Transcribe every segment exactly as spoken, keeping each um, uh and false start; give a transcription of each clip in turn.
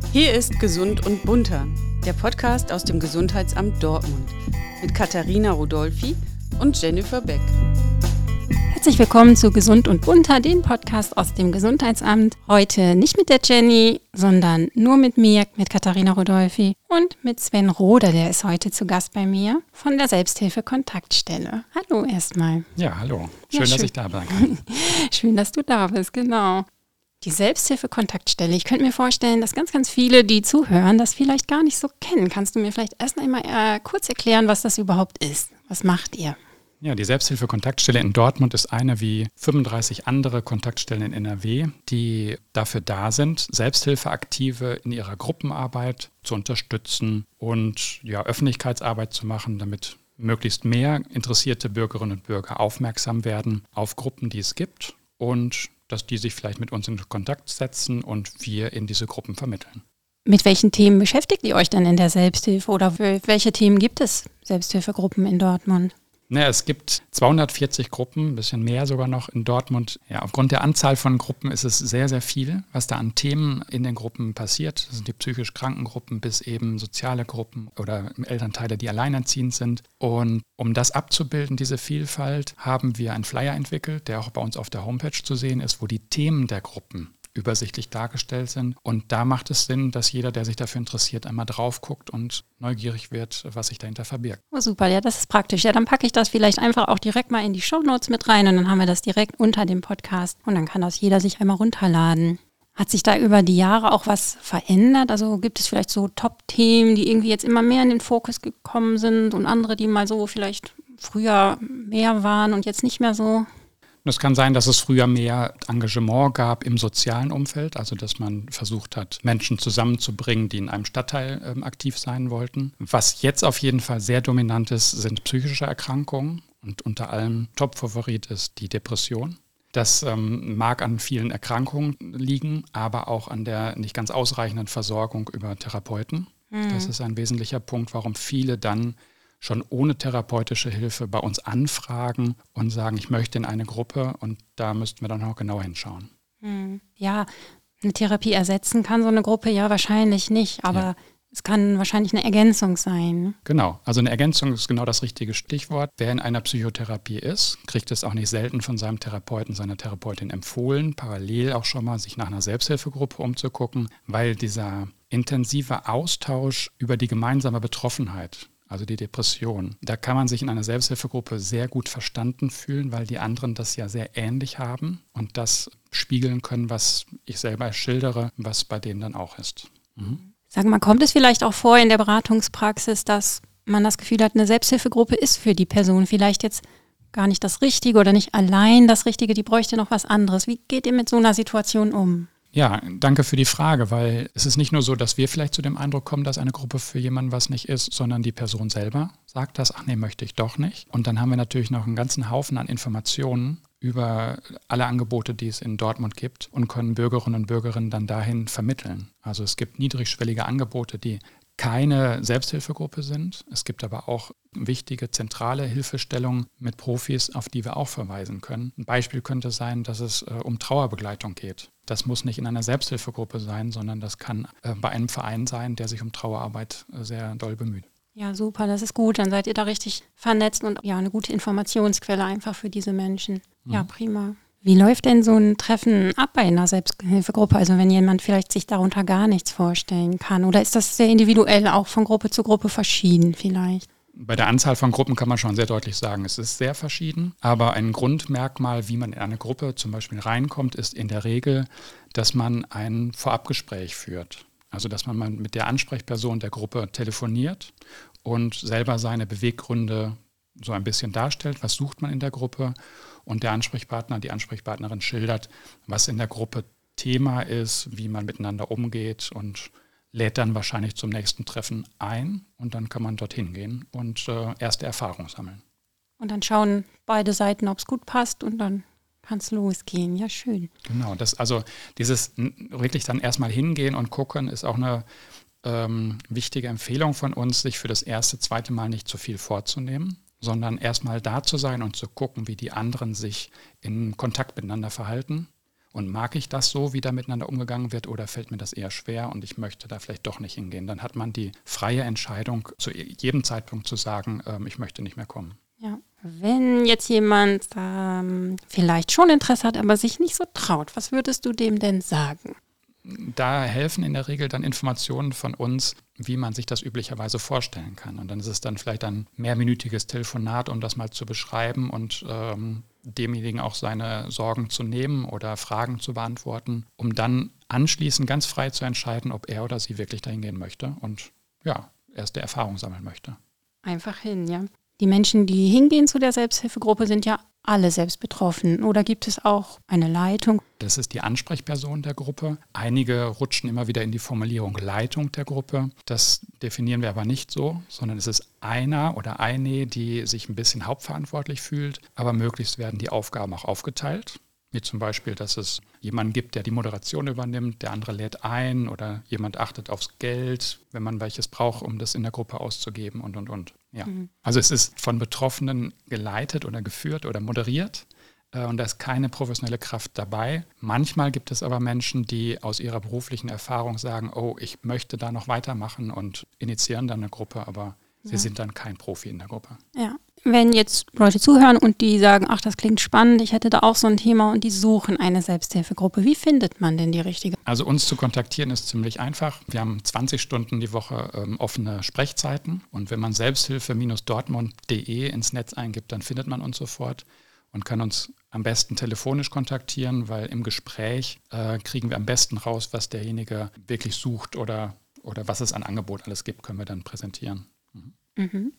Hier ist Gesund und Bunter, der Podcast aus dem Gesundheitsamt Dortmund mit Katharina Rodolphi und Jennifer Beck. Herzlich willkommen zu Gesund und Bunter, dem Podcast aus dem Gesundheitsamt. Heute nicht mit der Jenny, sondern nur mit mir, mit Katharina Rodolphi und mit Sven Roder, der ist heute zu Gast bei mir von der Selbsthilfe-Kontaktstelle. Hallo erstmal. Ja, hallo. Schön, Ja, schön. dass ich da sein kann. Schön, dass du da bist, genau. Die Selbsthilfe-Kontaktstelle. Ich könnte mir vorstellen, dass ganz, ganz viele, die zuhören, das vielleicht gar nicht so kennen. Kannst du mir vielleicht erst einmal äh, kurz erklären, was das überhaupt ist? Was macht ihr? Ja, die Selbsthilfe-Kontaktstelle in Dortmund ist eine wie fünfunddreißig andere Kontaktstellen in N R W, die dafür da sind, Selbsthilfeaktive in ihrer Gruppenarbeit zu unterstützen und ja, Öffentlichkeitsarbeit zu machen, damit möglichst mehr interessierte Bürgerinnen und Bürger aufmerksam werden auf Gruppen, die es gibt und dass die sich vielleicht mit uns in Kontakt setzen und wir in diese Gruppen vermitteln. Mit welchen Themen beschäftigt ihr euch denn in der Selbsthilfe oder welche Themen gibt es Selbsthilfegruppen in Dortmund? Naja, es gibt zweihundertvierzig Gruppen, ein bisschen mehr sogar noch in Dortmund. Ja, aufgrund der Anzahl von Gruppen ist es sehr, sehr viel, was da an Themen in den Gruppen passiert. Das sind die psychisch kranken Gruppen bis eben soziale Gruppen oder Elternteile, die alleinerziehend sind. Und um das abzubilden, diese Vielfalt, haben wir einen Flyer entwickelt, der auch bei uns auf der Homepage zu sehen ist, wo die Themen der Gruppen übersichtlich dargestellt sind. Und da macht es Sinn, dass jeder, der sich dafür interessiert, einmal drauf guckt und neugierig wird, was sich dahinter verbirgt. Oh, super, ja, das ist praktisch. Ja, dann packe ich das vielleicht einfach auch direkt mal in die Shownotes mit rein und dann haben wir das direkt unter dem Podcast und dann kann das jeder sich einmal runterladen. Hat sich da über die Jahre auch was verändert? Also gibt es vielleicht so Top-Themen, die irgendwie jetzt immer mehr in den Fokus gekommen sind und andere, die mal so vielleicht früher mehr waren und jetzt nicht mehr so? Es kann sein, dass es früher mehr Engagement gab im sozialen Umfeld, also dass man versucht hat, Menschen zusammenzubringen, die in einem Stadtteil ähm, aktiv sein wollten. Was jetzt auf jeden Fall sehr dominant ist, sind psychische Erkrankungen und unter allem Top-Favorit ist die Depression. Das ähm, mag an vielen Erkrankungen liegen, aber auch an der nicht ganz ausreichenden Versorgung über Therapeuten. Mhm. Das ist ein wesentlicher Punkt, warum viele dann schon ohne therapeutische Hilfe bei uns anfragen und sagen, ich möchte in eine Gruppe und da müssten wir dann auch genau hinschauen. Ja, eine Therapie ersetzen kann so eine Gruppe ja wahrscheinlich nicht, aber ja. Es kann wahrscheinlich eine Ergänzung sein. Genau, also eine Ergänzung ist genau das richtige Stichwort. Wer in einer Psychotherapie ist, kriegt es auch nicht selten von seinem Therapeuten, seiner Therapeutin empfohlen, parallel auch schon mal sich nach einer Selbsthilfegruppe umzugucken, weil dieser intensive Austausch über die gemeinsame Betroffenheit, also die Depression. Da kann man sich in einer Selbsthilfegruppe sehr gut verstanden fühlen, weil die anderen das ja sehr ähnlich haben und das spiegeln können, was ich selber schildere, was bei denen dann auch ist. Mhm. Sag mal, kommt es vielleicht auch vor in der Beratungspraxis, dass man das Gefühl hat, eine Selbsthilfegruppe ist für die Person vielleicht jetzt gar nicht das Richtige oder nicht allein das Richtige, die bräuchte noch was anderes. Wie geht ihr mit so einer Situation um? Ja, danke für die Frage, weil es ist nicht nur so, dass wir vielleicht zu dem Eindruck kommen, dass eine Gruppe für jemanden was nicht ist, sondern die Person selber sagt das, ach nee, möchte ich doch nicht. Und dann haben wir natürlich noch einen ganzen Haufen an Informationen über alle Angebote, die es in Dortmund gibt und können Bürgerinnen und Bürger dann dahin vermitteln. Also es gibt niedrigschwellige Angebote, die keine Selbsthilfegruppe sind. Es gibt aber auch wichtige zentrale Hilfestellungen mit Profis, auf die wir auch verweisen können. Ein Beispiel könnte sein, dass es äh, um Trauerbegleitung geht. Das muss nicht in einer Selbsthilfegruppe sein, sondern das kann äh, bei einem Verein sein, der sich um Trauerarbeit äh, sehr doll bemüht. Ja, super, das ist gut. Dann seid ihr da richtig vernetzt und ja, eine gute Informationsquelle einfach für diese Menschen. Mhm. Ja, prima. Wie läuft denn so ein Treffen ab bei einer Selbsthilfegruppe? Also wenn jemand vielleicht sich darunter gar nichts vorstellen kann. Oder ist das sehr individuell, auch von Gruppe zu Gruppe verschieden vielleicht? Bei der Anzahl von Gruppen kann man schon sehr deutlich sagen, es ist sehr verschieden. Aber ein Grundmerkmal, wie man in eine Gruppe zum Beispiel reinkommt, ist in der Regel, dass man ein Vorabgespräch führt. Also dass man mal mit der Ansprechperson der Gruppe telefoniert und selber seine Beweggründe so ein bisschen darstellt, was sucht man in der Gruppe und der Ansprechpartner, die Ansprechpartnerin schildert, was in der Gruppe Thema ist, wie man miteinander umgeht und lädt dann wahrscheinlich zum nächsten Treffen ein und dann kann man dorthin gehen und äh, erste Erfahrungen sammeln. Und dann schauen beide Seiten, ob es gut passt und dann kann es losgehen. Ja, schön. Genau, das, also dieses wirklich dann erstmal hingehen und gucken ist auch eine ähm, wichtige Empfehlung von uns, sich für das erste, zweite Mal nicht zu viel vorzunehmen, sondern erstmal da zu sein und zu gucken, wie die anderen sich in Kontakt miteinander verhalten Und mag ich das so, wie da miteinander umgegangen wird, oder fällt mir das eher schwer und ich möchte da vielleicht doch nicht hingehen? Dann hat man die freie Entscheidung, zu jedem Zeitpunkt zu sagen, ähm, ich möchte nicht mehr kommen. Ja. Wenn jetzt jemand ähm, vielleicht schon Interesse hat, aber sich nicht so traut, was würdest du dem denn sagen? Da helfen in der Regel dann Informationen von uns, wie man sich das üblicherweise vorstellen kann. Und dann ist es dann vielleicht ein mehrminütiges Telefonat, um das mal zu beschreiben und ähm, demjenigen auch seine Sorgen zu nehmen oder Fragen zu beantworten, um dann anschließend ganz frei zu entscheiden, ob er oder sie wirklich dahin gehen möchte und ja, erste Erfahrung sammeln möchte. Einfach hin, ja. Die Menschen, die hingehen zu der Selbsthilfegruppe, sind ja alle selbst betroffen. Oder gibt es auch eine Leitung? Das ist die Ansprechperson der Gruppe. Einige rutschen immer wieder in die Formulierung Leitung der Gruppe. Das definieren wir aber nicht so, sondern es ist einer oder eine, die sich ein bisschen hauptverantwortlich fühlt, aber möglichst werden die Aufgaben auch aufgeteilt. Wie zum Beispiel, dass es jemanden gibt, der die Moderation übernimmt, der andere lädt ein oder jemand achtet aufs Geld, wenn man welches braucht, um das in der Gruppe auszugeben und, und, und. Ja. Mhm. Also es ist von Betroffenen geleitet oder geführt oder moderiert äh, und da ist keine professionelle Kraft dabei. Manchmal gibt es aber Menschen, die aus ihrer beruflichen Erfahrung sagen, oh, ich möchte da noch weitermachen und initiieren dann eine Gruppe, aber sie ja. sind dann kein Profi in der Gruppe. Ja. Wenn jetzt Leute zuhören und die sagen, ach, das klingt spannend, ich hätte da auch so ein Thema und die suchen eine Selbsthilfegruppe, wie findet man denn die richtige? Also uns zu kontaktieren ist ziemlich einfach. Wir haben zwanzig Stunden die Woche ähm, offene Sprechzeiten und wenn man selbsthilfe Dortmund punkt de ins Netz eingibt, dann findet man uns sofort und kann uns am besten telefonisch kontaktieren, weil im Gespräch äh, kriegen wir am besten raus, was derjenige wirklich sucht oder, oder was es an Angebot alles gibt, können wir dann präsentieren. Mhm. Mhm.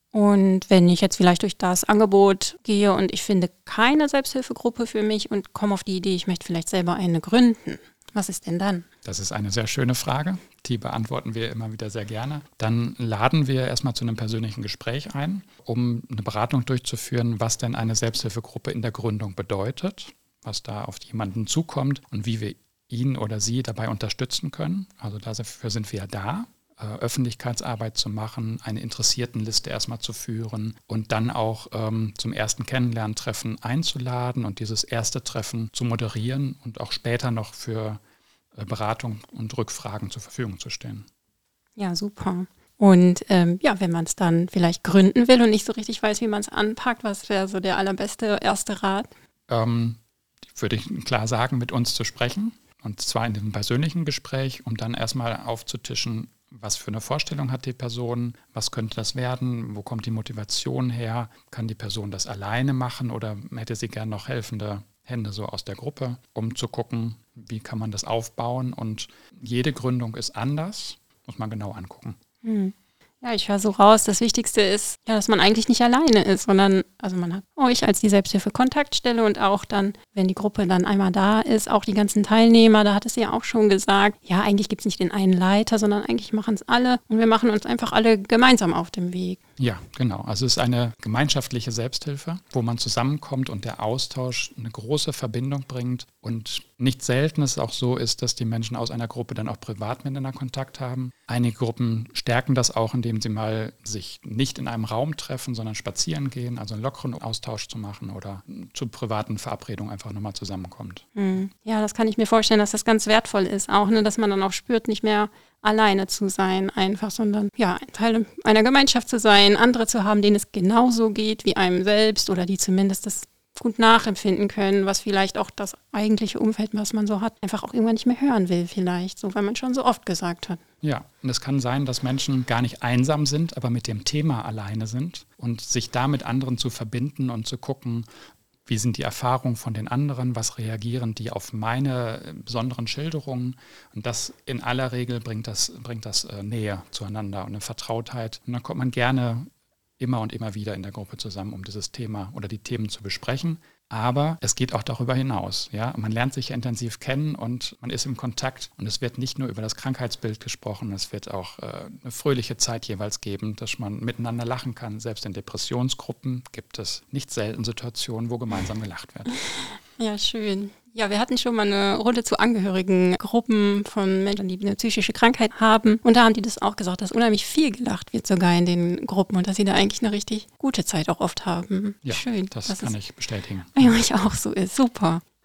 Und wenn ich jetzt vielleicht durch das Angebot gehe und ich finde keine Selbsthilfegruppe für mich und komme auf die Idee, ich möchte vielleicht selber eine gründen, was ist denn dann? Das ist eine sehr schöne Frage, die beantworten wir immer wieder sehr gerne. Dann laden wir erstmal zu einem persönlichen Gespräch ein, um eine Beratung durchzuführen, was denn eine Selbsthilfegruppe in der Gründung bedeutet, was da auf jemanden zukommt und wie wir ihn oder sie dabei unterstützen können. Also dafür sind wir ja da. Öffentlichkeitsarbeit zu machen, eine Interessiertenliste erstmal zu führen und dann auch ähm, zum ersten Kennenlerntreffen einzuladen und dieses erste Treffen zu moderieren und auch später noch für äh, Beratung und Rückfragen zur Verfügung zu stehen. Ja, super. Und ähm, ja, wenn man es dann vielleicht gründen will und nicht so richtig weiß, wie man es anpackt, was wäre so der allerbeste erste Rat? Ähm, würde ich klar sagen, mit uns zu sprechen und zwar in dem persönlichen Gespräch, um dann erstmal aufzutischen, was für eine Vorstellung hat die Person, was könnte das werden, wo kommt die Motivation her, kann die Person das alleine machen oder hätte sie gern noch helfende Hände so aus der Gruppe, um zu gucken, wie kann man das aufbauen und jede Gründung ist anders, muss man genau angucken. Hm. Ja, ich höre so raus, das Wichtigste ist, ja, dass man eigentlich nicht alleine ist, sondern also man hat euch als die Selbsthilfe-Kontaktstelle und auch dann, wenn die Gruppe dann einmal da ist, auch die ganzen Teilnehmer, da hat es ja auch schon gesagt, ja, eigentlich gibt es nicht den einen Leiter, sondern eigentlich machen es alle und wir machen uns einfach alle gemeinsam auf dem Weg. Ja, genau. Also es ist eine gemeinschaftliche Selbsthilfe, wo man zusammenkommt und der Austausch eine große Verbindung bringt und nicht selten es auch so ist, dass die Menschen aus einer Gruppe dann auch privat miteinander Kontakt haben. Einige Gruppen stärken das auch, indem sie mal sich nicht in einem Raum treffen, sondern spazieren gehen, also einen lockeren Austausch zu machen oder zu privaten Verabredungen einfach nochmal zusammenkommt. Ja, das kann ich mir vorstellen, dass das ganz wertvoll ist, auch, ne, dass man dann auch spürt, nicht mehr alleine zu sein einfach, sondern ja, ein Teil einer Gemeinschaft zu sein, andere zu haben, denen es genauso geht wie einem selbst oder die zumindest das gut nachempfinden können, was vielleicht auch das eigentliche Umfeld, was man so hat, einfach auch irgendwann nicht mehr hören will vielleicht, so weil man schon so oft gesagt hat. Ja, und es kann sein, dass Menschen gar nicht einsam sind, aber mit dem Thema alleine sind und sich da mit anderen zu verbinden und zu gucken, wie sind die Erfahrungen von den anderen, was reagieren die auf meine besonderen Schilderungen und das in aller Regel bringt das, bringt das äh, Nähe zueinander und eine Vertrautheit und dann kommt man gerne immer und immer wieder in der Gruppe zusammen, um dieses Thema oder die Themen zu besprechen. Aber es geht auch darüber hinaus. Ja? Man lernt sich ja intensiv kennen und man ist im Kontakt. Und es wird nicht nur über das Krankheitsbild gesprochen, es wird auch äh, eine fröhliche Zeit jeweils geben, dass man miteinander lachen kann. Selbst in Depressionsgruppen gibt es nicht selten Situationen, wo gemeinsam gelacht wird. Ja, schön. Ja, wir hatten schon mal eine Runde zu Angehörigengruppen von Menschen, die eine psychische Krankheit haben. Und da haben die das auch gesagt, dass unheimlich viel gelacht wird sogar in den Gruppen und dass sie da eigentlich eine richtig gute Zeit auch oft haben. Ja, schön. das kann ich bestätigen. Ja, ich auch so ist. Super.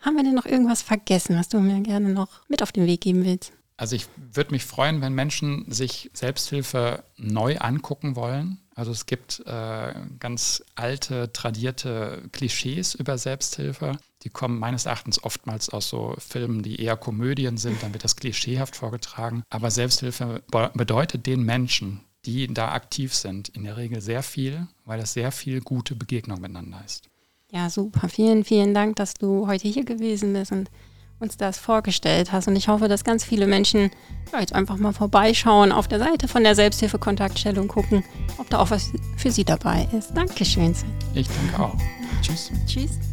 Haben wir denn noch irgendwas vergessen, was du mir gerne noch mit auf den Weg geben willst? Also ich würde mich freuen, wenn Menschen sich Selbsthilfe neu angucken wollen. Also es gibt äh, ganz alte, tradierte Klischees über Selbsthilfe. Die kommen meines Erachtens oftmals aus so Filmen, die eher Komödien sind. Dann wird das klischeehaft vorgetragen. Aber Selbsthilfe be- bedeutet den Menschen, die da aktiv sind, in der Regel sehr viel, weil das sehr viel gute Begegnung miteinander ist. Ja, super. Vielen, vielen Dank, dass du heute hier gewesen bist und uns das vorgestellt hast. Und ich hoffe, dass ganz viele Menschen ja, jetzt einfach mal vorbeischauen auf der Seite von der Selbsthilfe-Kontaktstelle und gucken, ob da auch was für sie dabei ist. Dankeschön. Ich danke auch. Tschüss. Tschüss.